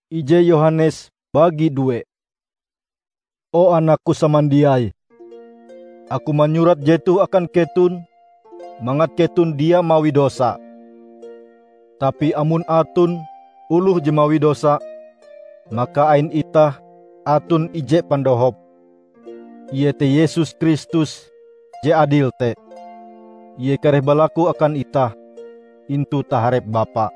Ije Yohanes bagi 2. O anakku samandiai, aku menyurat jetu akan ketun, mangat ketun dia mawi dosa. Tapi amun atun uluh je mawi dosa, maka ain itah atun ije pandohop. Ie te Yesus Kristus je adil te. Ie kareh balaku akan itah intu taharep Bapa.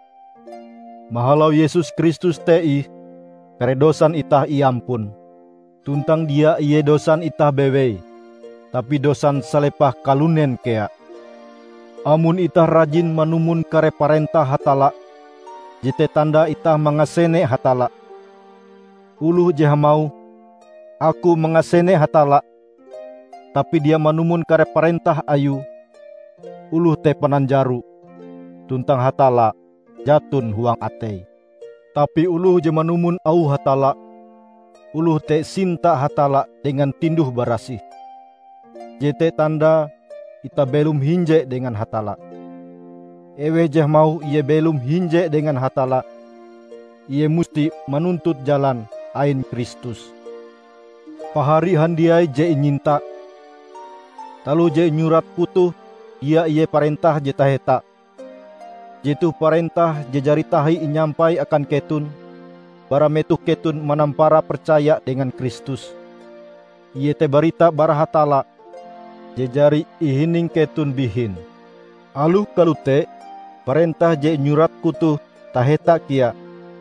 Mahalau Yesus Kristus tei kare dosan itah iampun. Tuntang dia iye dosan itah bewei, tapi dosan salepah kalunen kea. Amun itah rajin manumun kare parentah hatala, jete tanda itah mengasene hatala. Uluh je hamau, aku mengasene hatala, tapi dia manumun kare parentah ayu, uluh te pananjaru, tuntang hatala jatun huang atei. Tapi uluh je manumun au hatala, uluh te sinta hatala dengan tinduh barasih. Jete tanda ita belum hinje dengan hatala. Ewe je mau ia belum hinje dengan hatala, ia musti menuntut jalan ain Kristus. Pahari handiai je nyinta, talu je nyurat putuh, ia parentah je taheta. Jitu parentah je jari tahi inyampai akan ketun, bara metuh ketun manampara percaya dengan Kristus. Ie te barita bara hatala, je jari ihining ketun bihin. Aluh kalute, parentah je nyurat kutu taheta kia.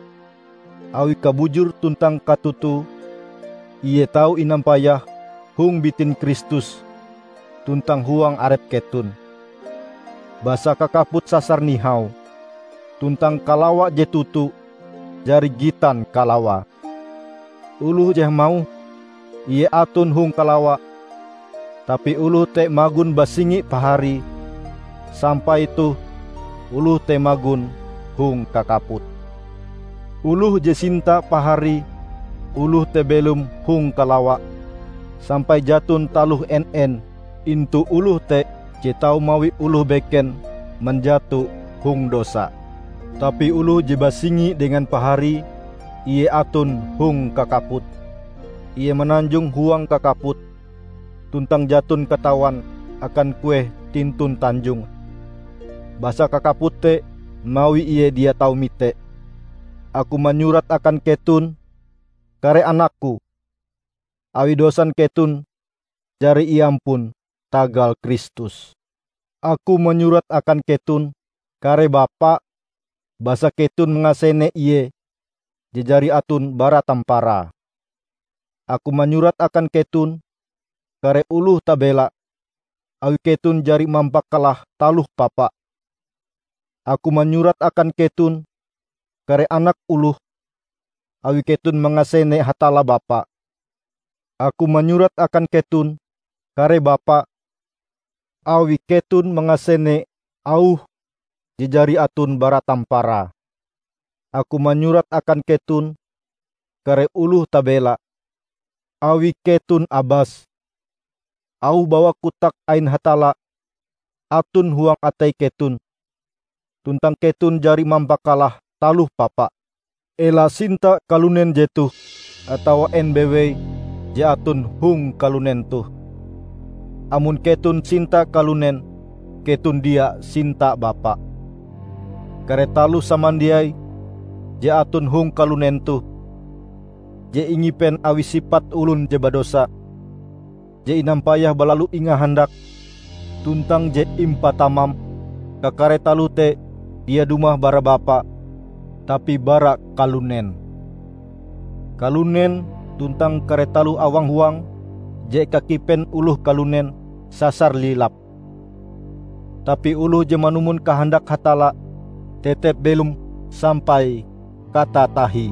Awi kabujur tuntang katutu, ie tahu inampayah hung bitin Kristus, tuntang huang arep ketun. Basa kakaput sasar nihau, tuntang kalawa je tutu, jari gitan kalawa. Uluh je mau, ie atun hung kalawa, tapi uluh te magun basingi pahari, sampai itu uluh te magun hung kakaput. Uluh je sinta pahari, uluh te belum hung kalawa, sampai jatun taluh en intu uluh te je tau mawi uluh beken menjatu hung dosa. Tapi uluh je basingi dengan pahari, ie atun hung kakaput. Ie menanjung huang kakaput, tuntang jatun katawan akan kue tintun tanjung. Basa kakaput te mawi ie dia tau mite. Aku menyurat akan ketun, kare anakku. Awi dosan ketun, jari iampun tagal Kristus. Aku menyurat akan ketun, kare Bapa, basa ketun mengasene iye, jejari atun bara tampara. Aku menyurat akan ketun, kare uluh tabela, awi ketun jari mampakalah taluh Papa. Aku menyurat akan ketun, kare anak uluh, awi ketun mengasene hatala Bapa. Aku menyurat akan ketun, kare Bapa, awi ketun mengasene auh, jejari atun bara tampara. Aku menyurat akan ketun, kare uluh tabela, awi ketun abas, auh bawa kutak ain hatala, atun huang atai ketun, tuntang ketun jari mampakalah taluh Papa. Ela sinta kalunen jetuh, atau NBW je atun hung kalunen tuh. Amun ketun sinta kalunen, ketun dia sinta Bapa. Kare talu samandiai, je atun hung kalunen tuh, je ingipen awi sifat ulun je badosa, je inampayah balalu inga handak, tuntang je impa tamam, kakare talu te dia dumah bara Bapa, tapi bara kalunen. Kalunen tuntang kare talu awang huang, je kakipen uluh kalunen sasar lilap. Tapi uluh je manumun kahandak hatala, tetep belum sampai kata tahi.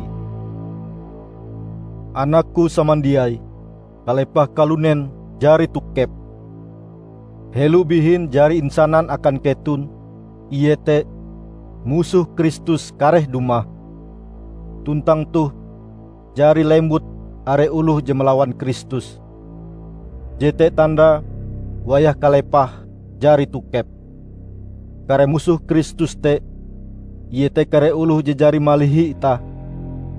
Anakku samandiai, kalepah kalunen jari tukep. Helu bihin jari insanan akan ketun, iye te musuh Kristus kareh dumah. Tuntang tuh jari lembut are uluh je melawan Kristus. Jete tanda wayah kalepah jari tukep. Kare musuh Kristus te, iye te kare uluh je jari malihi ita,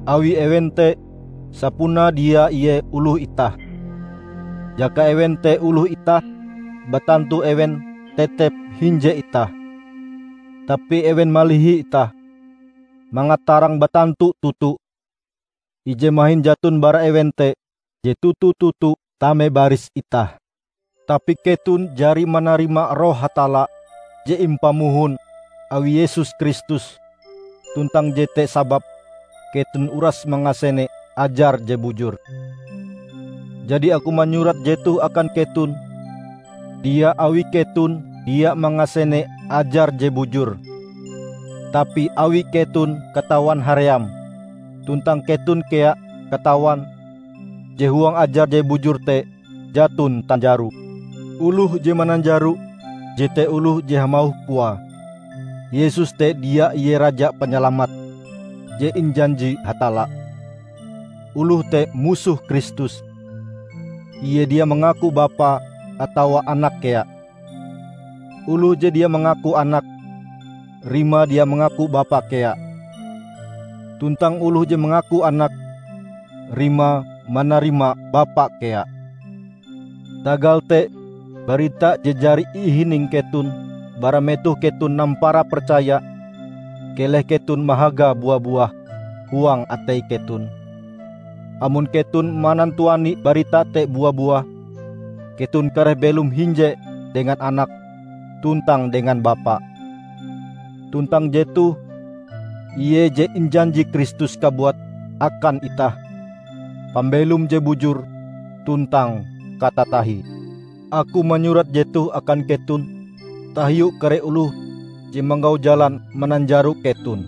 Awi ewen te sapuna dia iye uluh itah. Jaka ewen te uluh itah, batantu ewen tetep hinje itah. Tapi ewen malihi itah, mangatarang batantu tutu. Ije mahin jatun bara ewen te, je tutu-tutu tame baris itah. Tapi ketun jari manarima roh Hatala, je impamuhun awi Yesus Kristus. Tuntang jete sabab ketun uras mengasene ajar je bujur. Jadi aku menyurat jetu akan ketun, dia awi ketun dia mengasene ajar je bujur. Tapi awi ketun ketawan haream, tuntang ketun kea ketawan je huang ajar je bujur te jatun tanjaru. Uluh je mananjaru, jete uluh je hamauh pua. Yesus te dia iye raja penyelamat, je injanji Hatala. Uluh te musuh Kristus. Iye dia mengaku bapa atau anak kea. Uluh je dia mengaku anak, rima dia mengaku bapa kea. Tuntang uluh je mengaku anak, rima manarima bapa kea. Tagal te barita je jari ihining ketun, bara metuh ketun nampara percaya, keleh ketun mahaga buah-buah huang atei ketun. Amun ketun manantuani barita te buah-buah, ketun kareh belum hinje dengan anak, tuntang dengan bapa. Tuntang jetu, iye je injanji Kristus kabuat akan itah, pambelum je bujur, tuntang kata tahi. Aku menyurat jetu akan ketun, tahiu kare uluh je manggau jalan menanjaru ketun.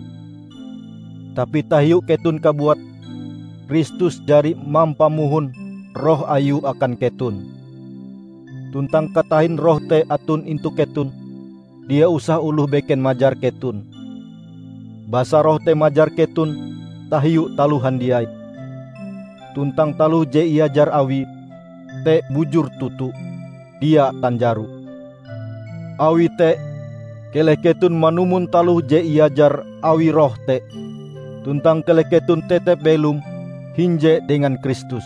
Tapi tahiu ketun kabuat Kristus jari mampamuhun roh ayu akan ketun. Tuntang katahin roh te atun intu ketun, dia usah uluh beken majar ketun. Basa roh te majar ketun, tahiu taluhan diai. Tuntang taluh je iajar awi, te bujur tutu, dia tanjaru. Awi te, keleh ketun manumun taluh je iajar awi roh te. Tuntang keleh ketun tetep belum hinje dengan Kristus.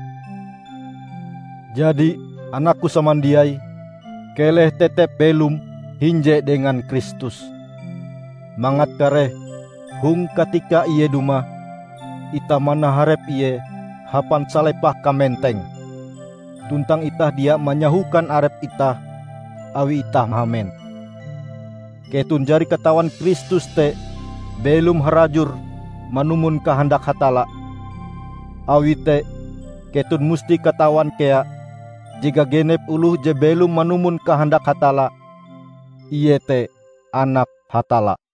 Jadi anakku samandiai, keleh tetep belum hinje dengan Kristus. Mangat kareh hung ketika iye duma, ita mana harep iye hapan salepah kamenteng. Tuntang itah dia menyahukan arep itah, awi itah mahamen. Ketun jari ketawan Kristus te belum harajur manumun kehendak Hatala. Awi te ketun musti ketawan kea, jika genep uluh je belum manumun kehendak Hatala, iye te anak Hatala.